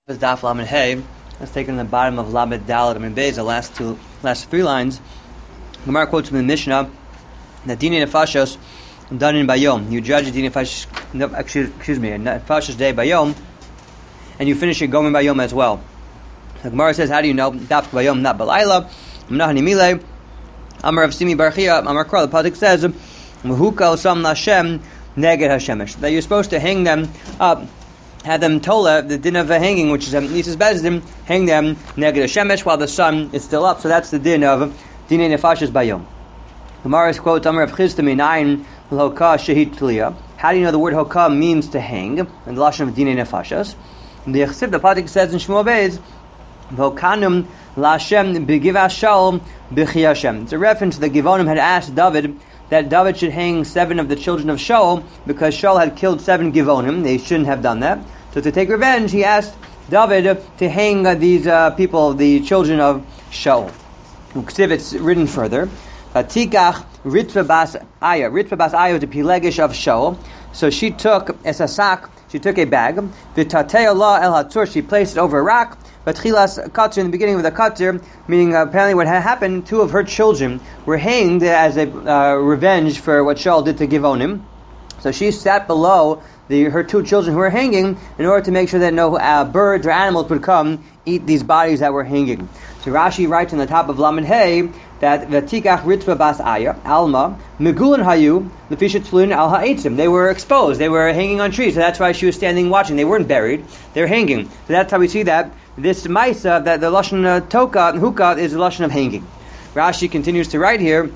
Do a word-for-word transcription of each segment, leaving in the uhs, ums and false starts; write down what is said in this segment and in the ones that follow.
This Daf Lamed Hey. Let's take it in the bottom of Lamed Dalet and Beis, the last two, last three lines. Gemara quotes from the Mishnah that Dini Nefashos done in Bayom. You judge Dini Nefashos, no, excuse, excuse me, Nefashos day Bayom, and you finish your Gomer Bayom as well. The Gemara says, how do you know Daf Bayom not Balayla? Amnahani Milei. Amar of Simi Barchia. Amar Kral. The pasuk says, Mehuka Osam Lashem Neged Hashemesh. That you're supposed to hang them up. Had them tola, the din of hanging, which is a Nisus Bezdin, hang them neged Shemesh while the sun is still up. So that's the din of Dinei Nefashos Bayom. Gemara quotes Amar of Chisda Minayin L'Hoka Shehit Tliya. How do you know the word Hoka means to hang? In the lashon of Dinei Nefashos. The Yechsiv, the pasuk says in Shmuel Beis, V'Hokanum Lashem B'Giva Shaul B'Chi Hashem. It's a reference that Givonim had asked David that David should hang seven of the children of Shaul because Shaul had killed seven Givonim. They shouldn't have done that. So to take revenge, he asked David to hang uh, these uh, people, the children of Shaul. It's written further. Tikach Ritva Bas Aya. Ritva Bas Aya was a Pilegish of Shaul. So she took esasak. She took a bag. V'tatei Allah el hatzur. She placed it over a rock. But chilas katzir, in the beginning of the katzir, meaning uh, apparently what had happened, two of her children were hanged as a uh, revenge for what Shaul did to Givonim. So she sat below the, her two children who were hanging in order to make sure that no uh, birds or animals would come eat these bodies that were hanging. So Rashi writes on the top of Lamed Hey that V'tikach Ritva Bas Aya Alma Megulan Hayu Lefisha Tzlun Al Ha'etzim. They were exposed. They were hanging on trees. So that's why she was standing watching. They weren't buried. They're hanging. So that's how we see that this Maisa, that the lashon uh, Toka and Huka is the lashon of hanging. Rashi continues to write here.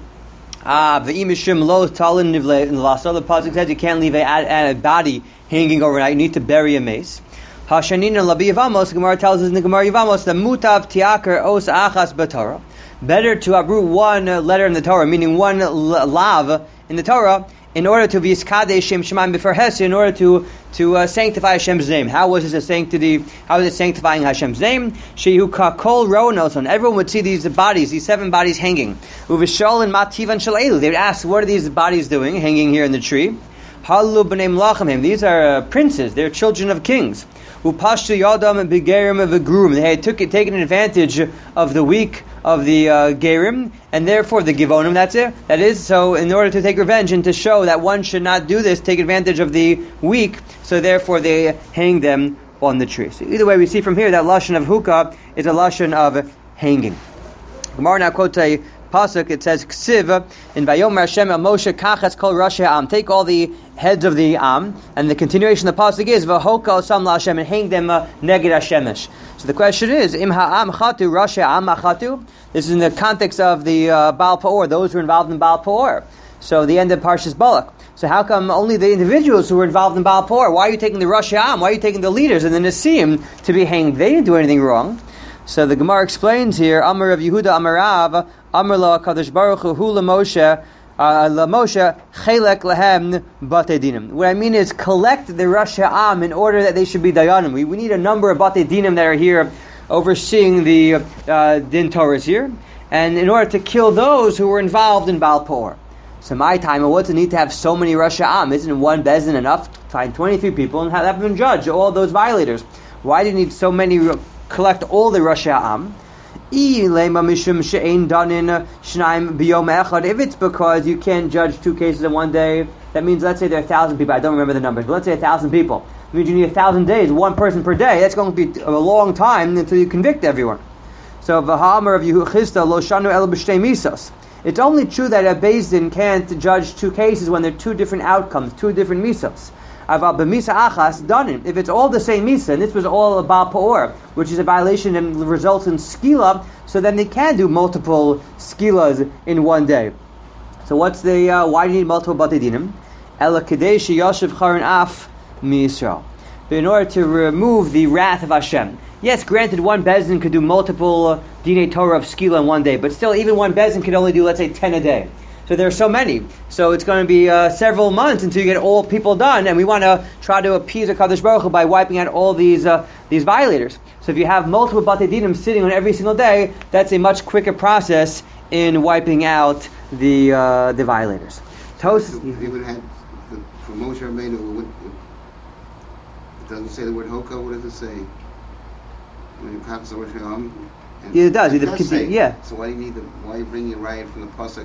Ah, v'imishim lo talin nivle in the lasso. The pasuk says you can't leave a, a, a body hanging overnight. You need to bury a mace. Hashanin and Labi Yavamos. Gemara tells us in the Gemara Yavamos that mutav tiaker os achas b'Torah. Better to uproot one letter in the Torah, meaning one lav in the Torah, in order to be iskadei shem shemaim b'fer hesed, in order to to uh, sanctify Hashem's name. How was this a sanctity? How is it sanctifying Hashem's name? Shehu kakol ronoson. Everyone would see these bodies, these seven bodies hanging. Uvishol and mativan shalelu. They would ask, what are these bodies doing, hanging here in the tree? Halu b'nei mlachim. These are uh, princes. They're children of kings. Upashtu yadam and begerim of a groom. They had took taken advantage of the weak of the uh, gerim, and therefore the givonim. That's it. That is so. In order to take revenge and to show that one should not do this, take advantage of the weak. So therefore they hang them on the tree. So either way, we see from here that lashon of hukah is a lashon of hanging. Gemara now quotes a pasuk. It says Ksiv in Vayomer Hashem El Moshe Kachatz Kol Rashi Am. Take all the heads of the Am, and the continuation of the pasuk is V'Hoka Osam LaHashem, and hang them uh, neged Hashemesh. So the question is, Im Ha'am Chatu Rashi Am Chatu. This is in the context of the uh, Baal Peor, those who are involved in Baal Peor. So the end of Parshas Balak. So how come only the individuals who were involved in Baal Peor? Why are you taking the Rashi Am? Why are you taking the leaders and the Nisim to be hanged? They didn't do anything wrong. So the Gemara explains here, Amar of Yehuda Amarav, Amar lo HaKadosh Baruch Hu Hu LaMoshe, LaMoshe Chelek Lahem Batei Dinim. What I mean is collect the Rashi Am in order that they should be Dayanim. We, we need a number of Batei Dinim that are here overseeing the uh, Din Torahs here, and in order to kill those who were involved in Baal Peor. So my time, what's the need to have so many Rashi Am? Isn't one bezin enough to find twenty-three people and have them judge all those violators? Why do you need so many? Collect all the Rashi Am. If it's because you can't judge two cases in one day, that means, let's say there are a thousand people. I don't remember the numbers, but let's say a thousand people. It means you need a thousand days, one person per day. That's going to be a long time until you convict everyone. So v'ha'amar of Yehuchista lo shanu el b'shtei misos. It's only true that a Beis Din can't judge two cases when there are two different outcomes, two different misos. If it's all the same misa, and this was all about Peor, which is a violation and results in skila, so then they can do multiple skilas in one day. So what's the, uh, why do you need multiple batei dinim? Ela kedei sheyashiv charon af miYisrael. In order to remove the wrath of Hashem. Yes, granted, one Beis Din could do multiple uh, dinei Torah of skila in one day, but still, even one Beis Din could only do, let's say, ten a day. So there are so many. So it's going to be uh, several months until you get all people done, and we want to try to appease HaKadosh Baruch Hu by wiping out all these uh, these violators. So if you have multiple Batei Dinim sitting on every single day, that's a much quicker process in wiping out the uh, the violators. Tos. If you would have the, from Moshe Rabbeinu, it doesn't say the word Hoka. What does it say? when you cut Zohar Shalom. Yeah, it does. It does conti- say. yeah. So why do you need the? Why you bring your riot from the pasuk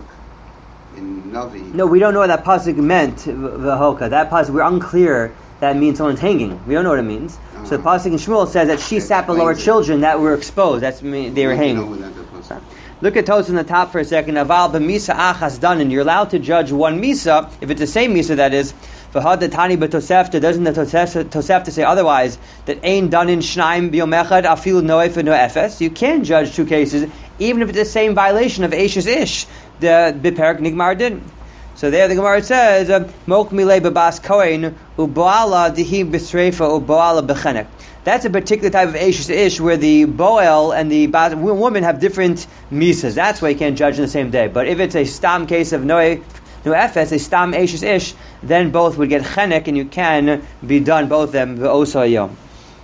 in Navi? No, we don't know what that pasuk meant. V'hoka. That pasuk, we're unclear. That means someone's hanging. We don't know what it means. Uh-huh. So the pasuk in Shmuel says that she That sat below her explains it. children that were exposed. That's mean they were You hanging. know what that pasuk. Look at Tosfos in the top for a second. Aval b'misa achas danin. You're allowed to judge one misa if it's the same misa. That is, v'had the tani b'tosefta. Doesn't the Tosef- Tosefta say otherwise? That ein danin shnaim b'yom echad afilu noef no efes. You can judge two cases even if it's the same violation of eshes ish. The biperak nigmar din. So there the Gemara says, Mok milei babas kohen uboala dihi b'sreifa uboala b'chenek. That's a particular type of eshes ish where the boel and the bas- woman have different misas. That's why you can't judge in the same day. But if it's a stam case of no no efes, a stam eshes ish, then both would get chenek and you can be done both of them v'osa yom.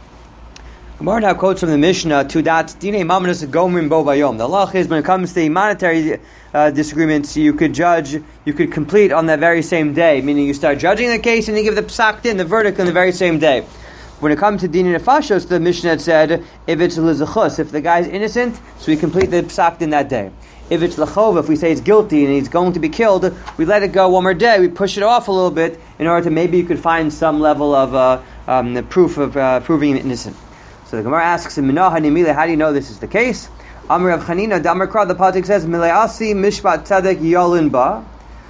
Gemara now quotes from the Mishnah, to that dinei mamnas gomrim bo bayom. The halach is when it comes to monetary uh, disagreements, you could judge, you could complete on that very same day, meaning you start judging the case and you give the psak din, the verdict on the very same day. When it comes to dinei nefashos, the Mishnah had said, if it's lezachus, if the guy's innocent, so we complete the psak din that day. If it's lachov, if we say he's guilty and he's going to be killed, we let it go one more day, we push it off a little bit in order to maybe you could find some level of uh, um, the proof of uh, proving him innocent. So the Gemara asks him, how do you know this is the case? Amr Rav Chanina, Damar Kra, the pasuk says, Mileasi mishpat tzedek yolin ba,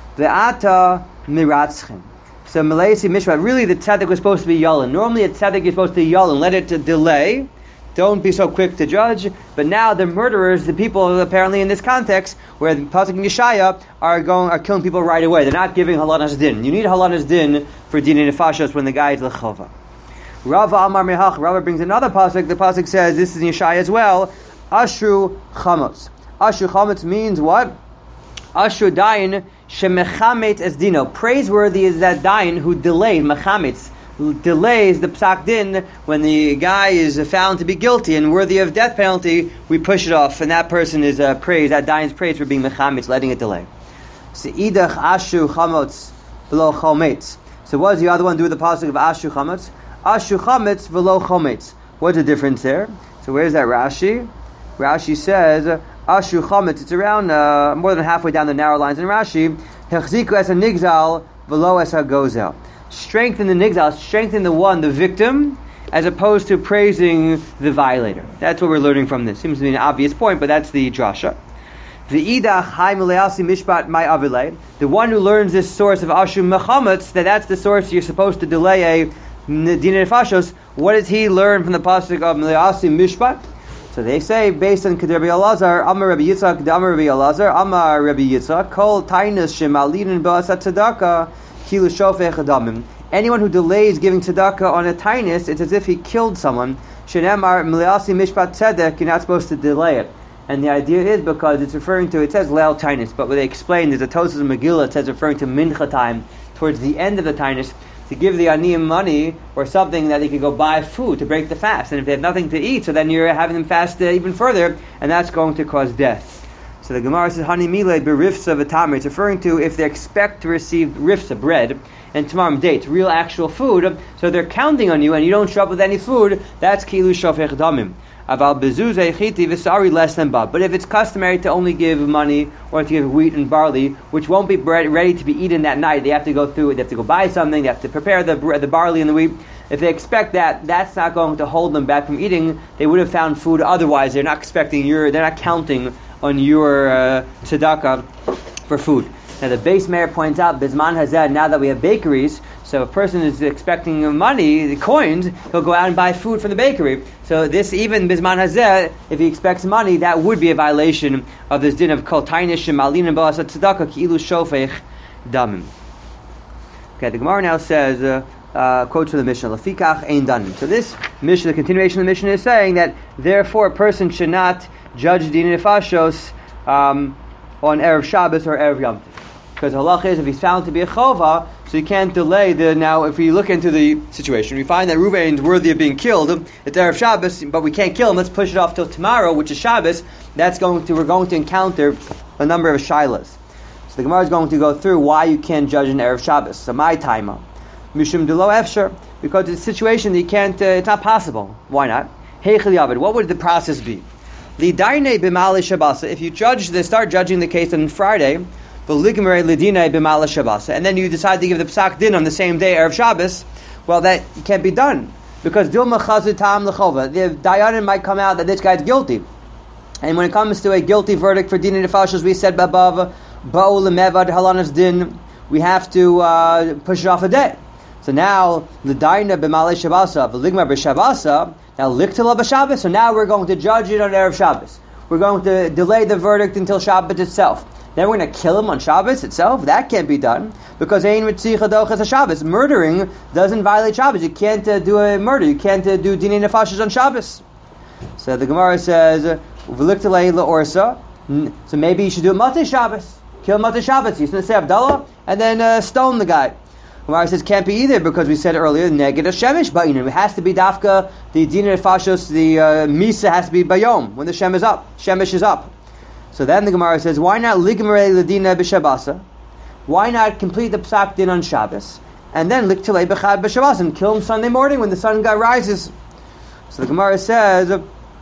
ve'ata miratzchem. So Mileasi mishpat, really the tzedek was supposed to be yolin. Normally a tzedek is supposed to be yolin, let it uh, delay, don't be so quick to judge. But now the murderers, the people apparently in this context, where the pasuk in Yeshaya are going, are killing people right away. They're not giving halanas din. You need halanas din for dinei nefashos when the guy is lechova. Rava Amar Mehach. Rava brings another pasuk. The pasuk says, this is in Yeshaya as well, Ashru Chametz. Ashru Chametz means what? Ashru Dayin Shemechamet Es Dino. Praiseworthy is that Dayin who delayed, Mechametz, who delays the psak din when the guy is found to be guilty and worthy of death penalty, we push it off, and that person is uh, praised, that Dayin's praised for being Mechametz, letting it delay. Se'idach Ashru Chametz V'lo Chometz. So what does the other one do with the pasuk of Ashru Chametz? Ashu chametz v'lo chometz. What's the difference there? So where's that Rashi? Rashi says Ashu chametz. It's around uh, more than halfway down the narrow lines in Rashi. Hechziku es nigzal v'lo es hagozel. Strengthen the nigzal, strengthen the one, the victim, as opposed to praising the violator. That's what we're learning from this. Seems to be an obvious point, but that's the drasha. V'idach hai meleasi mishpat my avilei. The one who learns this source of Ashu mechametz, that that's the source you're supposed to delay a dinei nefashos. What does he learn from the pasuk of Meleasi Mishpat? So they say, based on Rabbi Elazar, Amar Rabbi Yitzchak, Amar Rabbi Elazar, Amar Rabbi Yitzchak, Kol Tainus Shemalidin Ba'asat Tzedakah, Kilu Shofech Adamim. Anyone who delays giving tzedakah on a tainus, it's as if he killed someone. Shenemar Meleasi Mishpat Tzedek, you're not supposed to delay it. And the idea is because it's referring to, it says Leil Tainus, but what they explain, there's a Tosfos Megillah, it says referring to Mincha time, towards the end of the tainus, to give the aniyim money or something that they could go buy food to break the fast. And if they have nothing to eat, so then you're having them fast uh, even further, and that's going to cause death. So the Gemara says, Hani mile berifsa v'tamri. It's referring to if they expect to receive rifsa, bread, and tamarim, dates, real actual food, so they're counting on you and you don't show up with any food, that's kilu shofech damim. Aval bezuzei chiti v'sari less than bab. But if it's customary to only give money or to give wheat and barley, which won't be bread ready to be eaten that night, they have to go through it, they have to go buy something, they have to prepare the the barley and the wheat. If they expect that, that's not going to hold them back from eating. They would have found food otherwise. They're not expecting your, they're not counting on your uh, tzedakah for food. Now the base mayor points out, Bizman Hazeh, now that we have bakeries, so if a person is expecting money, the coins, he'll go out and buy food from the bakery. So this, even Bizman Hazeh, if he expects money, that would be a violation of this din of Kol Tainish Shemalin and Ba'asat Tzedakah Ki'ilu Shofech Damim. Okay, the Gemara now says, uh, uh, quotes from the Mishnah, Lafikach Ein Danim. So this Mishnah, the continuation of the Mishnah is saying that, therefore a person should not judge dinei nefashos um, on Erev Shabbos or Erev Yom Tov. Because halach is, if he's found to be a chova, so you can't delay the, now if we look into the situation, we find that Reuven is worthy of being killed, it's Erev Shabbos, but we can't kill him, let's push it off till tomorrow, which is Shabbos, that's going to, we're going to encounter a number of shilas. So the Gemara is going to go through why you can't judge an Erev Shabbos. So my timer, Mishum Delo Efsher, because it's a situation that you can't, uh, it's not possible. Why not? Heichel Yavid. What would the process be? Lidaine b'malei Shabbos. If you judge, they start judging the case on Friday. V'ligmerei lidinei b'malei Shabbos. And then you decide to give the psak din on the same day, Erev Shabbos. Well, that can't be done because Dilma Chazut Tam Lechova. The Dayanim might come out that this guy's guilty. And when it comes to a guilty verdict for Dinei Nefashos, we said above, Ba'u lemevad halanas din, we have to uh, push it off a day. So now, l'daina b'malei Shabbasa, v'ligmar b'Shabbasa, now liktila b'Shabbos, so now we're going to judge it on Erev Shabbos. We're going to delay the verdict until Shabbos itself. Then we're going to kill him on Shabbos itself? That can't be done, because ein mitzicha dochas Shabbos. Murdering doesn't violate Shabbos. You can't uh, do a murder. You can't uh, do Dinei Nefashos on Shabbos. So the Gemara says, v'liktila la'orsa, so maybe you should do it Matei Shabbos. Kill Matei Shabbos. You should say Abdullah, and then uh, stone the guy. Gemara says can't be either because we said earlier neged shemesh ba'inim. It has to be dafka the dinei nefashos, the uh, misa has to be bayom when the shem is up. Shemesh is up. So then the Gemara says why not ligmerei ledina b'Shabbasa? Why not complete the psak din on Shabbos and then liktilei b'chad b'Shabbos and kill him Sunday morning when the sun god rises? So the Gemara says,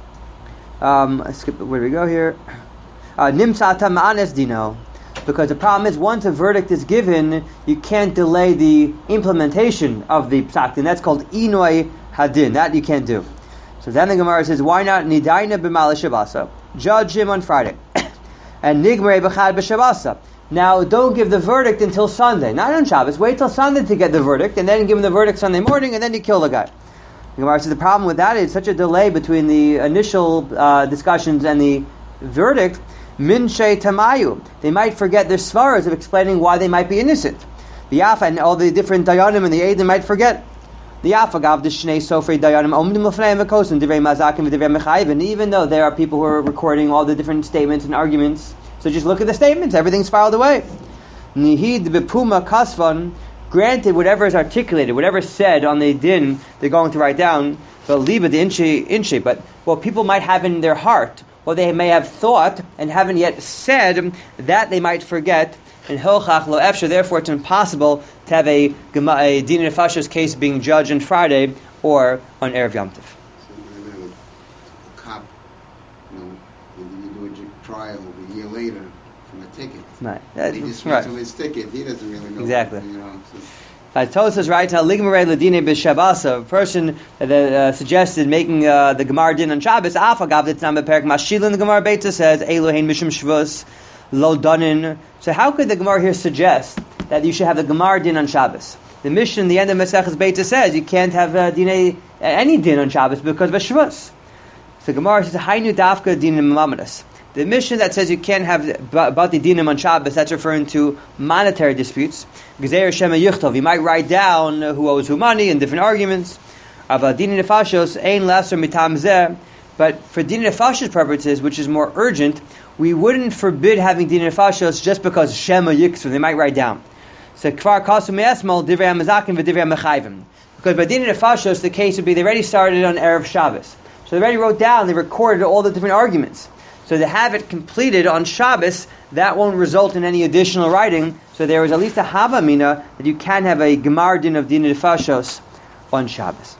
um, I skip. Where do we go here? Nimsata ma'anes dino. Because the problem is, once a verdict is given, you can't delay the implementation of the psak din. That's called inoi hadin. That you can't do. So then the Gemara says, why not nidaina b'malei Shabbasa? Judge him on Friday. And nigmerei b'chad b'Shabbasa. Now, don't give the verdict until Sunday. Not on Shabbos. Wait till Sunday to get the verdict, and then give him the verdict Sunday morning, and then you kill the guy. The Gemara says the problem with that is such a delay between the initial uh, discussions and the verdict. Min shei tamayu. They might forget their svaras of explaining why they might be innocent. The Yafa and all the different dayanim and the Eidim might forget. The Yafa gav the shnei sofrei dayanim omdim l'fneim v'kosim divrei mazakim v'divrei mechayiv. And even though there are people who are recording all the different statements and arguments, so just look at the statements. Everything's filed away. Nihid b'puma kasvan. Granted, whatever is articulated, whatever is said on the din, they're going to write down. But leave it the inchi inchi. But what people might have in their heart, or they may have thought and haven't yet said, that they might forget. And hilchach lo efsher, therefore it's impossible to have a, a Dinei Nefashos case being judged on Friday or on Erev Yom Tov. So, a cop, you know, you do a trial a year later from a ticket. Right. That, he just right. reads his ticket. He doesn't really know. Exactly. You know, so. Uh, Tosas writes, "Ligmarei ledine b'Shabbos." A person that uh, suggested making uh, the Gemara din on Shabbos. Afagav that's perik mashilin. The Gemara Beitza says, "Elohein mishum shvus lo danin." So how could the Gemara here suggest that you should have the Gemara din on Shabbos? The mission, the end of Maseches Beitza says you can't have uh, dinei, uh, any din on Shabbos because of a shvus. So Gemara says, "Hainu dafka din mamadas." The mission that says you can't have bati dinim on Shabbos, that's referring to monetary disputes. Gezer shema yuchtov, you might write down who owes who money and different arguments. Ava dinei nefashos ein lesser mitam zeh. But for dinei nefashos purposes, which is more urgent, we wouldn't forbid having dinei nefashos just because shema yuchtov, they might write down. So kvar kasu me'esmol divrei hamazakim v'divrei hamechayvim. Because by dinei nefashos, the case would be they already started on Erev Shabbos. So they already wrote down, they recorded all the different arguments. So to have it completed on Shabbos, that won't result in any additional writing. So there is at least a havamina that you can have a Gemar din of Dinei Nefashos on Shabbos.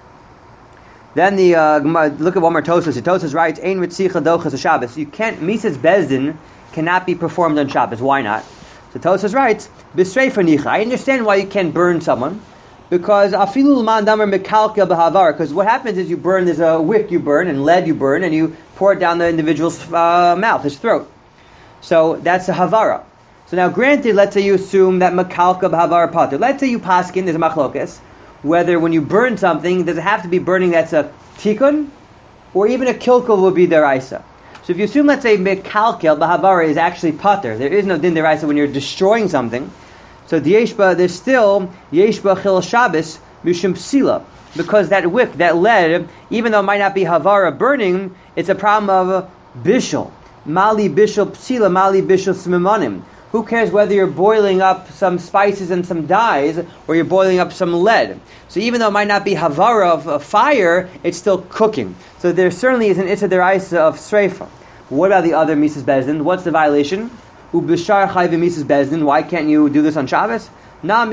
Then the uh, look at one more Tosas. Tosas writes, "Ein ritzicha dochas Shabbos." You can't Mises Bezdin cannot be performed on Shabbos. Why not? So Tosas writes, "B'srei fanicha." I understand why you can't burn someone. Because afilu l'man damer mekalkel b'havar. Because what happens is you burn, there's a wick you burn, and lead you burn, and you pour it down the individual's uh, mouth, his throat. So that's a havara. So now granted, let's say you assume that mekalkel b'havar pater. Let's say you paskin, there's a machlokes, whether when you burn something, does it have to be burning that's a tikkun, or even a kilkel would be deraisa. So if you assume, let's say mekalkel b'havara is actually pater, there is no din deraisa when you're destroying something. So the yeshba, there's still yeshba chil Shabbos mishum psila, because that wick, that lead, even though it might not be havara burning, it's a problem of bishul, mali bishul psila, mali bishul smimanim. Who cares whether you're boiling up some spices and some dyes, or you're boiling up some lead? So even though it might not be havara of, of fire, it's still cooking. So there certainly is an issa deraisa of sreifa. What about the other Mises Bezdin? What's the violation? Ubishar chayv Mises Bezdin. Why can't you do this on Shabbos? Nami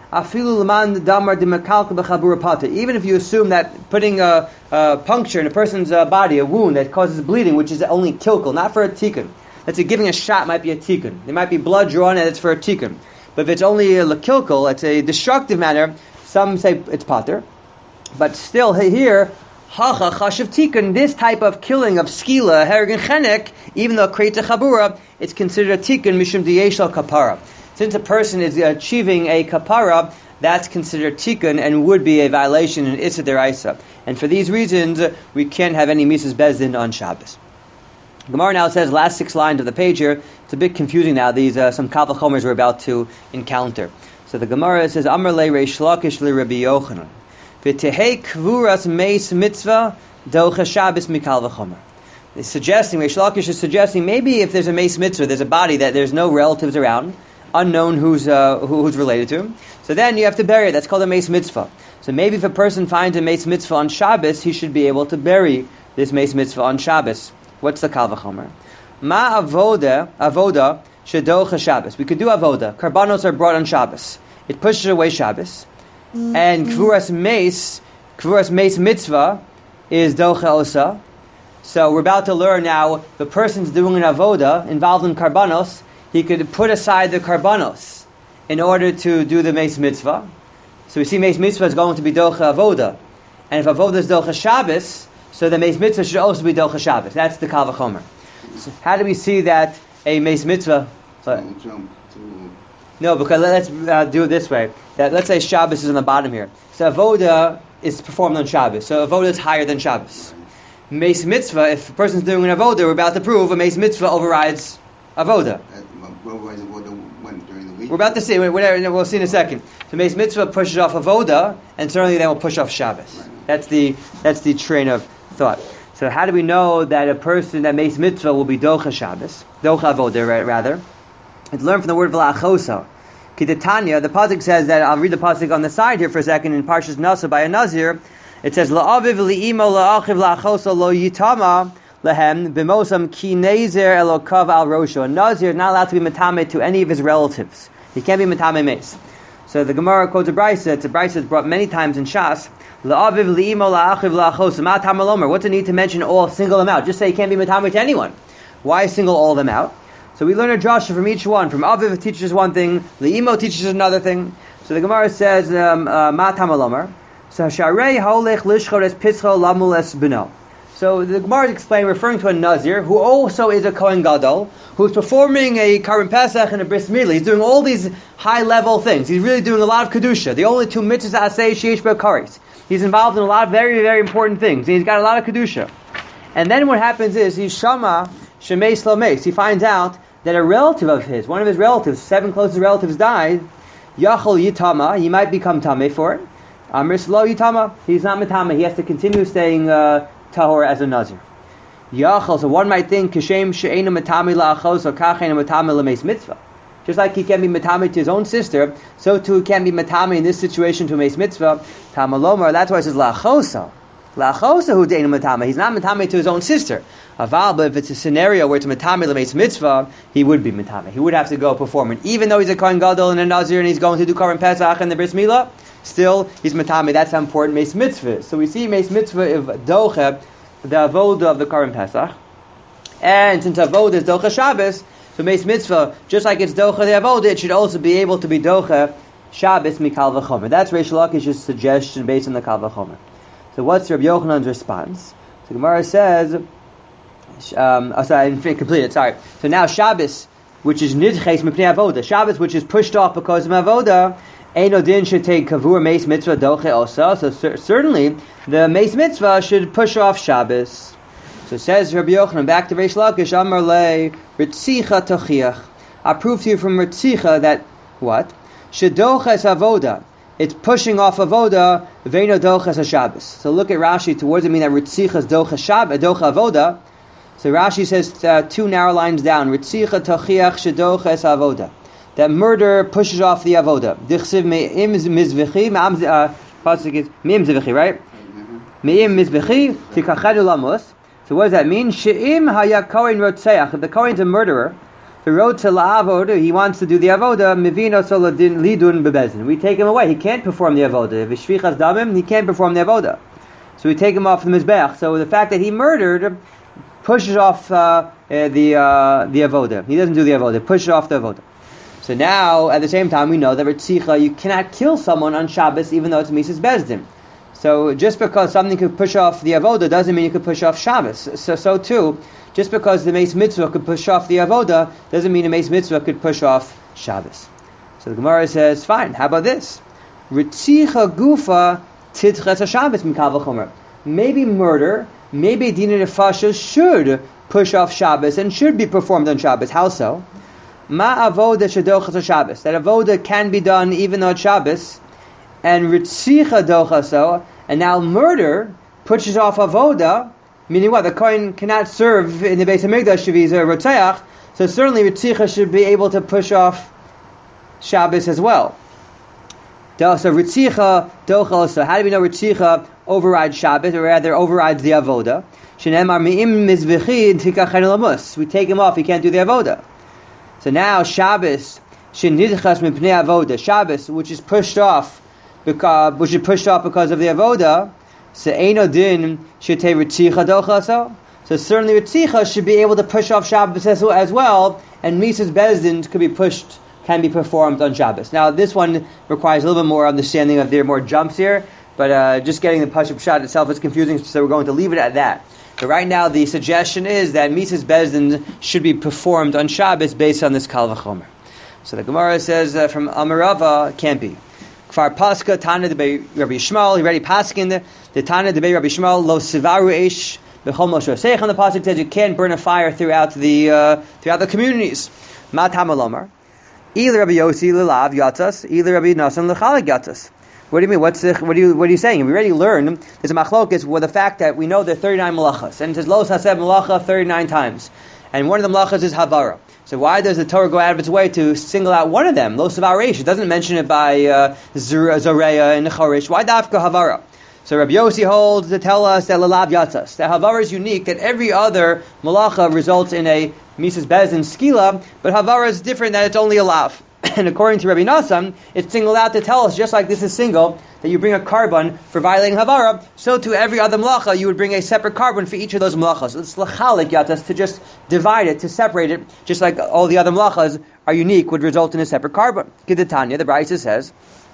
Afilu l'man damar d'mekalka b'chabura pata. Even if you assume that putting a, a puncture in a person's uh, body, a wound that causes bleeding, which is only kilkel, not for a tikkun. Let's say giving a shot might be a tikkun. There might be blood drawn and it's for a tikkun. But if it's only a kilkel, it's a destructive manner, some say it's pater. But still here, hacha chashav tikkun, this type of killing of skila, hereg and chenek, even though it creates a chabura, it's considered a tikkun mishum diyeshal kapara. Since a person is achieving a kapara, that's considered tikkun and would be a violation in Issa Deraisa. And for these reasons, we can't have any Mises Bezdin on Shabbos. Gemara now says, last six lines of the page here, it's a bit confusing now, these uh, some Kal V'chomers we're about to encounter. So the Gemara says, Amar le Reish Lakish le Rabbi Yochanan, v'tehei kvuras meis mitzvah docha Shabbos mikal v'chomer. It's suggesting, Reish Lakish is suggesting, maybe if there's a meis mitzvah, there's a body that there's no relatives around, unknown who's uh, who, who's related to him. So then you have to bury it. That's called a meis mitzvah. So maybe if a person finds a meis mitzvah on Shabbos, he should be able to bury this meis mitzvah on Shabbos. What's the kal v'chomer? Ma avoda avoda shedocha Shabbos. We could do avoda. Karbanos are brought on Shabbos. It pushes away Shabbos. Mm-hmm. And kvuras meis, kvuras meis mitzvah is docha osa. So we're about to learn now. The person's doing an avoda involved in karbanos. He could put aside the karbanos in order to do the meis mitzvah. So we see meis mitzvah is going to be docha avoda, and if avoda is docha Shabbos, so the meis mitzvah should also be docha Shabbos. That's the kal v'chomer. So how do we see that a meis mitzvah? Don't jump to... No, because let's uh, do it this way. That let's say Shabbos is on the bottom here. So avoda is performed on Shabbos. So avoda is higher than Shabbos. Meis mitzvah, if a person's doing an avoda, we're about to prove a meis mitzvah overrides avoda. We're about to see, whatever, we'll see in a second. So meis mitzvah pushes off avoda, and certainly then we'll push off Shabbos. That's the that's the train of thought. So how do we know that a person that meis mitzvah will be docha Shabbos, docha avoda rather? It's learned from the word v'la'achosa. Kidatanya, the pasuk says that, I'll read the pasuk on the side here for a second in Parshas Nasa by a Nazir. It says la'aviv li'imo la'achiv la'achosa lo yitama lehem b'mosam ki nezer elokav al rosho. A Nazir is not allowed to be matame to any of his relatives. He can't be matame meis. So the Gemara quotes a brisa. It's a brisa that's brought many times in Shas. La'aviv li'imo la'achiv la'achosa ma tamalomer. What's the need to mention all, single them out? Just say he can't be matame to anyone. Why single all of them out? So we learn a drasha from each one. From Aviv teaches one thing, Li'imo teaches another thing. So the Gemara says, um, uh, Ma tamalomer. So Sharei holech lishchor es pitzcho lamul es beno. So the Gemara is explaining, referring to a Nazir, who also is a Kohen Gadol, who's performing a Karim Pesach and a Bris Milah. He's doing all these high-level things. He's really doing a lot of Kedusha. The only two mitzvahs asay sheish b'karis. He's involved in a lot of very, very important things. And he's got a lot of Kedusha. And then what happens is, he's Shama Shemeis Lo Meis. He finds out that a relative of his, one of his relatives, seven closest relatives died, Yachol Yitama, he might become Tameh for it. Amr Lo Yitama, he's not Matama, he has to continue staying uh, Tahor as a Nazir. Yachol, so one might think, Kishem She'enu Matami La'achos, or Kacheinu Matami L'meis Mitzvah. Just like he can be Matami to his own sister, so too he can be Matami in this situation to Meis Mitzvah. Tamalomar, that's why it says La'achosa. La'achosa hu de'enu Matami, he's not Matami to his own sister. Aval, but if it's a scenario where it's matame l'meis mitzvah, he would be matame. He would have to go perform it. Even though he's a Kohen Gadol and a Nazir and he's going to do Karim Pesach and the Bris Milah, still he's matame. That's how important meis mitzvah is. So we see meis mitzvah of docha, the avoda of the Karim Pesach. And since avoda is docha Shabbos, so meis mitzvah, just like it's docha the avoda, it should also be able to be docha Shabbos mikal v'chomer. That's Reish Lakish's suggestion based on the kal v'chomer. So what's Rabbi Yochanan's response? So Gemara says, Um, oh, sorry, I didn't complete it, sorry. So now Shabbos, which is nidches mipnei avoda, Shabbos, which is pushed off because of avoda, eino din should take kavur meis mitzvah doche osa. So cer- certainly the meis mitzvah should push off Shabbos. So says Rabbi Yochanan, back to Reish Lakish, Amar le ritzicha tochiach. I prove to you from ritzicha that what? Shedoches avoda. It's pushing off avoda, veino doches Shabbos. So look at Rashi. Towards it mean that ritzicha is doche Shabbos, doche avoda. So Rashi says uh, two narrow lines down. Ritzicha tochiach shedoches avoda. That murder pushes off the avoda. Dichsiv me'im mizvechi. Pasuk is me'im mizvechi, right? Me'im mizvechi tikachadu lamos. So what does that mean? She'im haya kohen rotzeach. If the kohen's a murderer, He wrote to la'avoda. He wants to do the avoda. Mivino soladin lidun bebezdin. We take him away. He can't perform the avoda. If shvichas damim, he can't perform the avoda. So we take him off the mizbech. So the fact that he murdered pushes off uh, uh, the uh, the avoda. He doesn't do the avoda. Pushes off the avoda. So now, at the same time, we know that Ritzicha, you cannot kill someone on Shabbos even though it's Mises Bezdin. So just because something could push off the avoda doesn't mean you could push off Shabbos. So so too, just because the Meis Mitzvah could push off the avoda doesn't mean the Meis Mitzvah could push off Shabbos. So the Gemara says, fine, how about this? Ritzicha gufa tidches Shabbos mikal v'chomer. Maybe murder, maybe Dina Nefashos should push off Shabbos and should be performed on Shabbos. How so? Ma avoda shedochas Shabbos. That avoda can be done even though it's Shabbos. And ritzicha dochaso, and now murder pushes off avoda, meaning what? The kohen cannot serve in the Beis Hamikdash if he's a rotzeach, so certainly ritzicha should be able to push off Shabbos as well. So ritzicha dochaso. How do we know ritzicha overrides Shabbos, or rather overrides the avoda? Shenemar mi'im mizbechi tikach lamus. We take him off; he can't do the avoda. So now Shabbos shenidchas mipnei avoda. Shabbos, which is pushed off. Because, which is pushed off because of the avoda, so eino din shetei ritzicha dochaso. So certainly ritzicha should be able to push off Shabbos as well, and Mises Bezdin could be pushed, can be performed on Shabbos. Now this one requires a little bit more understanding of there are more jumps here, but uh, just getting the Pashup shot itself is confusing, so we're going to leave it at that. But right now the suggestion is that Mises Bezdin should be performed on Shabbos based on this Kal V'chomer. So the Gemara says uh, from Amarava, can't be. Kfar Paska, Tana de Rabbi Yishmael, he already paskin the, the Tana de Rabbi Yishmael, Lo Sivaru Eish, B'chol Moshe Seich, on the Pasuk says you can't burn a fire throughout the uh, throughout the communities. Ma Tamalomar, Either Rabbi Yossi Lelav Yatzas, either Rabbi Nasan Lechalak Yatzas. What do you mean? What's the, what are you what are you saying? We already learned there's a machlokes with the fact that we know there are thirty-nine malachas, and it says Los Haseb malacha thirty-nine times, and one of the malachas is Havara. So why does the Torah go out of its way to single out one of them? Lo Savar Reish. It doesn't mention it by uh, Zoreya and Chorish. Why Dafka Havara? So Rabbi Yossi holds to tell us that Lelav Yatzas. That Havara is unique, that every other malacha results in a Mises Bezdin skila, but Havara is different, that it's only a lav. And according to Rabbi Nassan, it's singled out to tell us, just like this is single, that you bring a carbon for violating Havara, so to every other malacha you would bring a separate carbon for each of those malachas. It's lachalik yatas, to just divide it, to separate it, just like all the other malachas are unique, would result in a separate carbon. Kidatanya, the Brisa says,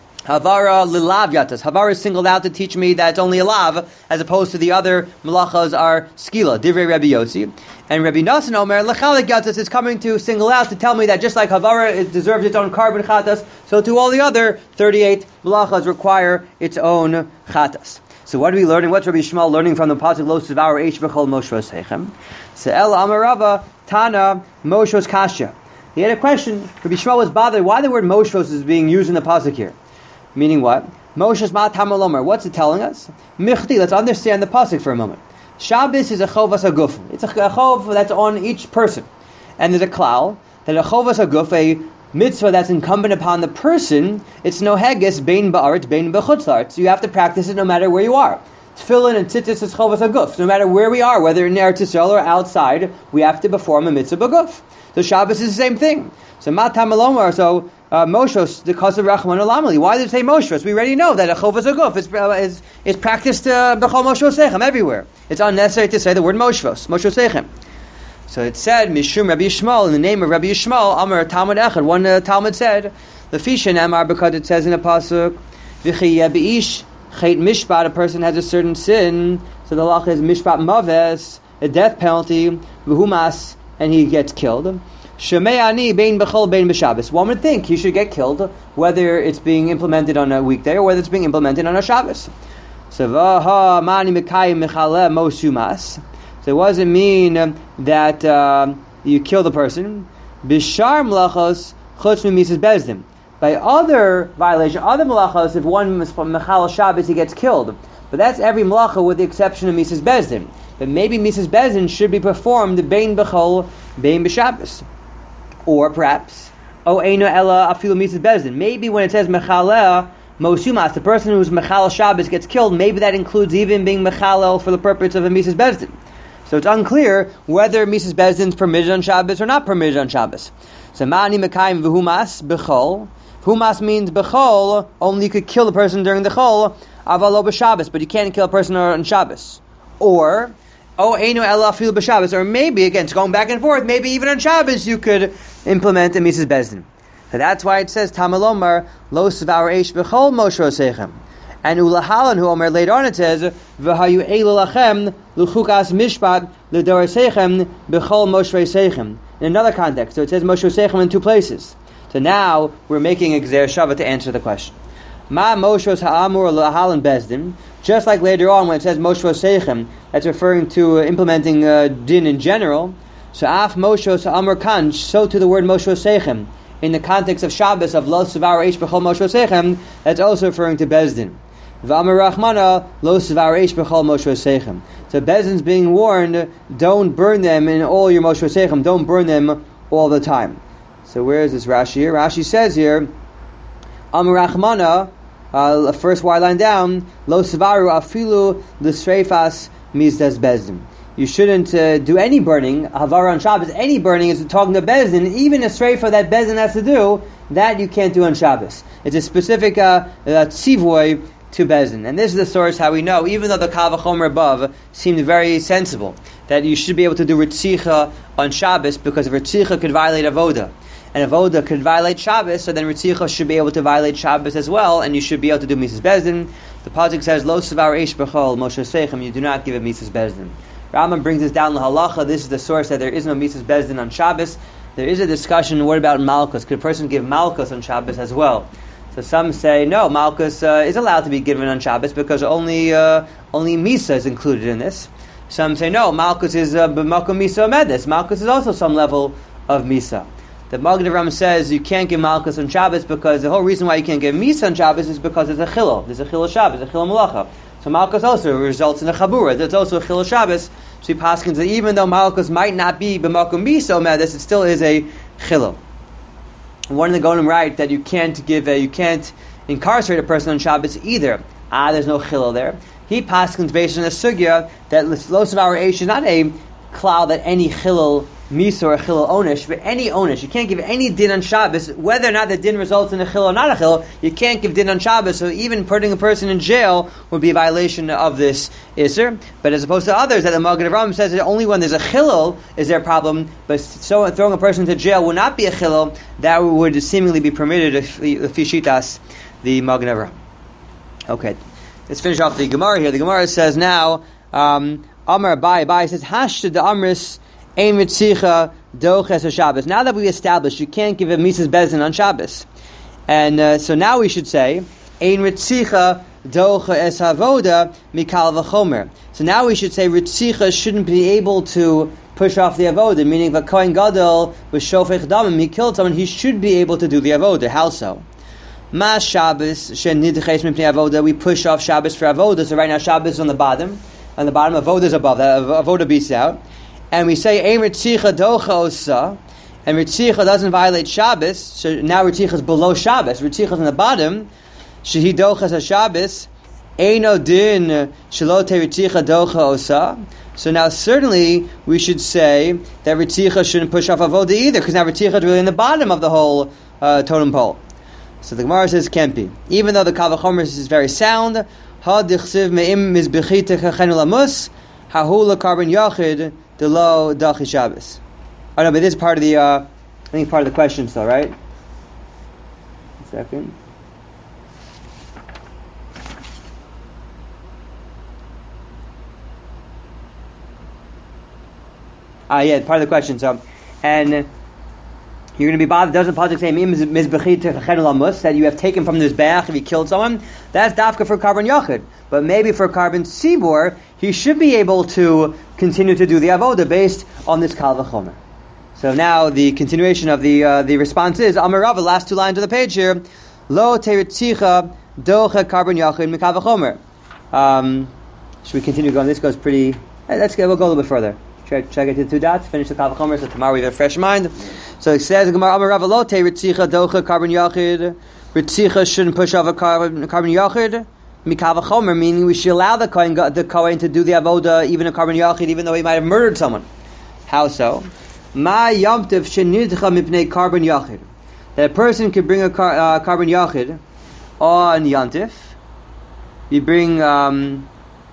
Havara lilav yatas. Havara is singled out to teach me that it's only a lav, as opposed to the other malachas are skila. Divrei Rabbi Yossi. And Rabbi Nassan Omer, lechalik yatas is coming to single out to tell me that just like Havara it deserves its own carbon chatas, so to all the other thirty-eight malachas require its own chatas. So what are we learning? What's Rabbi Yishmael learning from the pasuk Lo Sivaru Eish B'chol Moshvos Seichem? Se'el Amarava Tana Moshvos Kasha. He had a question. Rabbi Yishmael was bothered why the word Moshvos is being used in the pasuk here. Meaning what? Moshe's Ma'atamalomer. What's it telling us? Michti. Let's understand the pasuk for a moment. Shabbos is a chovas haguf. It's a chov that's on each person, and there's a klal that a chovas haguf, a mitzvah that's incumbent upon the person. It's no heges bein ba'aretz bein b'chutzlaretz. So you have to practice it no matter where you are. Tefillin and tzitzis is chovas haguf. So no matter where we are, whether in Eretz Yisrael or outside, we have to perform a mitzvah b'guf. So Shabbos is the same thing. So Ma'atamalomer. So Uh, Moshos, because of Rachman Olamali. Why did it say Moshos? We already know that a chovas haguf is, uh, is is practiced b'chol Moshos Seichem everywhere. It's unnecessary to say the word Moshvos, Moshos Seichem. So it said Mishum Rabbi Yishmael, in the name of Rabbi Yishmael, Amar Talmud Echad. One uh, Talmud said, Lefisha Amar, because it says in a pasuk, V'chi Yebiish Chet Mishpat, a person has a certain sin, so the law is Mishpat Maves, a death penalty, V'humas, and he gets killed. Shemei bein b'chol bein b'Shabbos. One would think he should get killed, whether it's being implemented on a weekday or whether it's being implemented on a Shabbos. So vaha mani mekayim mechaleh mosumas. So what does it mean that uh, you kill the person? Bishar melachos chutz mises bezdim. By other violation, other melachos, if one mechal Shabbos, he gets killed. But that's every melacha with the exception of mises bezdim. But maybe mises bezdim should be performed bein b'chol bein b'Shabbos. Or perhaps, oh, eino ella afilu mises bezdin. Maybe when it says mechalel mosumas, the person who's mechal Shabbos gets killed, maybe that includes even being mechalel for the purpose of a mises bezdin. So it's unclear whether Misas Bezdin is permitted on Shabbos or not permitted on Shabbos. So Ma'ani Mekayim v'humas b'chol. Humas means b'chol, only you could kill the person during the chol, avalo b'Shabbos, but you can't kill a person on Shabbos. Or, oh, einu ela afilu b'Shabbos, or maybe, again, it's going back and forth, maybe even on Shabbos you could implement a Misas Bezdin. So that's why it says, Tamalomar, lo svar eish b'chol Moshe Osechem. And Ulahalan, who Omer later on it says, v'hayu eilu lachem l'chukas mishpat l'dor Osechem b'chol Moshe Osechem. In another context, so it says Moshe Osechem in two places. So now we're making a Gzer Shava to answer the question. Ma Moshe ha'amur l'halan bezdin. Just like later on when it says Moshe Osechem, that's referring to uh, implementing uh, din in general. So af Moshe ha'amur kan, so to the word Moshe Osechem in the context of Shabbos of lo svar eish b'chol Moshe Osechem, that's also referring to bezdin. V'amar Rachmana lo svar eish b'chol Moshe Osechem. So bezdin's being warned, don't burn them in all your Moshe Osechem, don't burn them all the time. So where is this Rashi here? Rashi says here, Amar Rachmana, uh, first white line down, Lo Savaru Afilu L'Sreifas Mizdas Bezdin. You shouldn't uh, do any burning, Havara on Shabbos, any burning is talking to Bezdin, even a Sreifa that Bezdin has to do, that you can't do on Shabbos. It's a specific uh, uh, tzivoy to Bezdin. And this is the source how we know, even though the Kal V'chomer above seemed very sensible, that you should be able to do Ritzicha on Shabbos, because Ritzicha could violate Avoda. And Avoda could violate Shabbos, so then Ritzicha should be able to violate Shabbos as well, and you should be able to do Misas Bezdin. The Pasuk says, Lo Svar Eish B'chol Moshe Osechem, you do not give a Misas Bezdin. Rambam brings this down to halacha. This is the source that there is no Misas Bezdin on Shabbos. There is a discussion, what about Malkus? Could a person give Malkus on Shabbos as well? So some say, no, Malkus uh, is allowed to be given on Shabbos because only uh, only Misa is included in this. Some say, no, Malkus is B'makom uh, Misa Medis. Malkus is also some level of Misa. The Magen Avraham says you can't give Malkus on Shabbos because the whole reason why you can't give Misa on Shabbos is because it's a Chilul. There's a Chilul Shabbos, a Chilul Malacha. So Malkus also results in a Chabura. There's also a Chilul Shabbos. So he paskins that even though Malkus might not be B'makom Misa Medis, it still is a Chilul. One of the Golim write that you can't give a, you can't incarcerate a person on Shabbos either. Ah, there's no chilul there. He paskins based on a sugya that lo svar eish is not a klal that any chilul misa or a chilul onish, but any onish. You can't give any din on Shabbos, whether or not the din results in a chilul or not a chilul. You can't give din on Shabbos, so even putting a person in jail would be a violation of this iser. But as opposed to others, that the Magen Avraham says that only when there's a chilul is there a problem, but so throwing a person into jail would not be a chilul. That would seemingly be permitted if fishitas the Magen Avraham. Okay, let's finish off the Gemara here. The Gemara says now, um, Amar Abai Abai says Hashta the Amris. Ein Ritzicha Doches Shabbos. Now that we established you can't give a Misas Bezdin on Shabbos, and uh, so now we should say Ein Ritzicha Doches Havoda Mikal V'chomer. So now we should say Ritzicha shouldn't be able to push off the Avoda, meaning if a Kohen Gadol was Shofech Damim, he killed someone, he should be able to do the Avoda. How so? Ma Shabbos Shen Nidches Mipnei Avoda. We push off Shabbos for Avoda. So right now Shabbos is on the bottom, on the bottom Avoda is above. That Avoda beats out. And we say Ein Ritzicha Docha Osa, and Ritzicha doesn't violate Shabbos, so now Ritzicha is below Shabbos. Ritzicha is on the bottom. Shehi Dochas HaShabbos, Eino Din Shalote Ritzicha Docha Osa. So now certainly we should say that Ritzicha shouldn't push off Avoda either, because now Ritzicha is really in the bottom of the whole uh, totem pole. So the Gemara says can't be. Even though the Kal V'chomer is very sound, Ha Dichsiv Me'im Mizbechita Chachenu Lamus, Hahula Carbon Yachid, the low dachi Shabbos. Oh no, but this is part of the, uh, I think part of the question still, right? A second. Ah, yeah, part of the question. So, and you're going to be bothered. Doesn't Pasuk say mizbechit techachenu lamus, that you have taken from this beach if you killed someone? That's dafka for carbon yachid, but maybe for carbon tzibor, he should be able to continue to do the avoda based on this kal v'chomer. So now the continuation of the uh, the response is Amar Rava, last two lines of the page here. Lo teritzicha docha carbon yachid mikal v'chomer. Um, should we continue going? This goes pretty. Let's go. We'll go a little bit further. Check, check it to two dots. Finish the kal v'chomer. So tomorrow we have a fresh mind. So it says Gemara Amar Rava Lo teritzicha docha carbon yachid. Ritzicha shouldn't push off a carbon, carbon yachid. Mikava Chomer, meaning we should allow the Kohen, the Kohen to do the avoda, even a carbon yachid, even though he might have murdered someone. How so? Ma yamtiv shenidcha mipnei carbon yachid. That a person could bring a car, uh, carbon yachid on yantif. You bring um,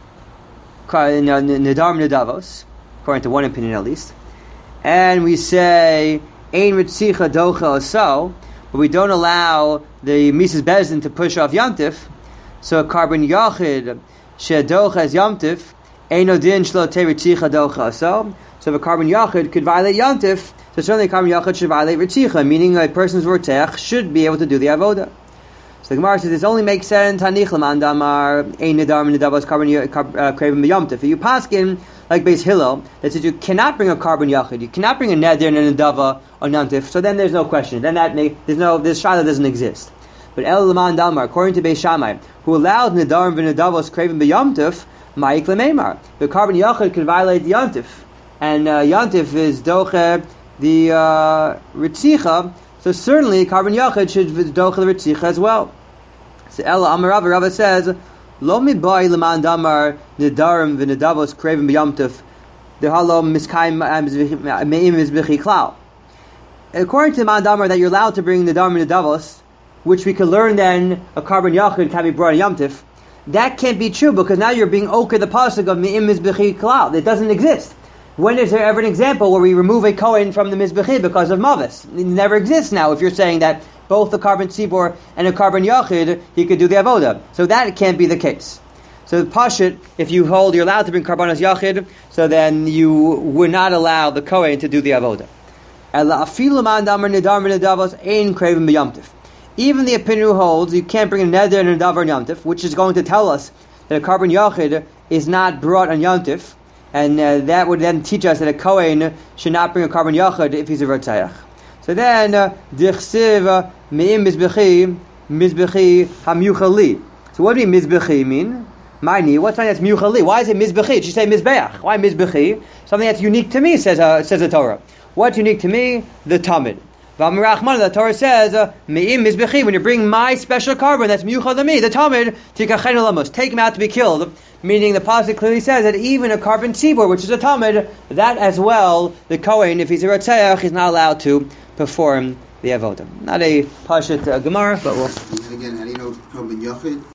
nedar nedavos, according to one opinion at least, and we say ein ritzicha docha oso, but we don't allow the Mises Bezdin to push off yantif. So a carbon yachid shedocha as yamtif eino din shlo teritzicha docha so. So if a carbon yachid could violate yantif, so certainly a carbon yachid should violate ritzicha, meaning a person's vortech should be able to do the avoda. So the Gemara says this only makes sense. Tanich l'man damar ein nedar nedavos carbon craven b'yamtif. If you paskin like Beis Hillel that says you cannot bring a carbon yachid, you cannot bring a neder and a nedava on yantif. So then there's no question. Then that make, there's no this shaila doesn't exist. But El Laman Damar, according to Beis Shammai, who allowed Nedarim v'Nedavos craven b'Yamtif, Ma'ik l'Meimar. The carbon yachid could violate the Yantif, and uh, Yantif is doche the uh, Ritzicha. So certainly carbon yachid should doche the Ritzicha as well. So El Amar Rava, Rava says, Lo mibai Laman Damar Nedarim v'Nedavos craven b'Yamtif, the halom miskayim me'im mizbechi klal. According to Laman Damar, that you're allowed to bring Nedarim v'Nedavos, which we could learn then a carbon yachid can be brought on yamtif. That can't be true because now you're being okeh the pasuk of mi'im mizbechi klal. It doesn't exist. When is there ever an example where we remove a kohen from the mizbechi because of mavis? It never exists now. If you're saying that both the carbon tzibor and a carbon yachid, he could do the avoda. So that can't be the case. So pashut, if you hold you're allowed to bring karbanos yachid, so then you would not allow the kohen to do the avoda. Even the opinion who holds you can't bring a neder and a davar on yantif, which is going to tell us that a carbon yachid is not brought on yantif, and uh, that would then teach us that a kohen should not bring a carbon yachid if he's a rotzayach. So then, dichsiv me'im mizbechi mizbechi hamyuchali. So what do you mizbechi mean? Mine, what's something that's myuchali? Why is it mizbechi? It should say mizbeach. Why mizbechi? Something that's unique to me, says uh, says the Torah. What's unique to me? The tamid. The Torah says, "Me'im mizbechi." When you bring my special carbon, that's miyuchad to me, the tamid, tikachenu lamos, take him out to be killed. Meaning, the pasuk clearly says that even a carbon tzibor, which is a tamid, that as well, the kohen, if he's a rotzayach, is not allowed to perform the avodah. Not a pashut uh, gemara, but we'll. And again, how do you know carbon yachid?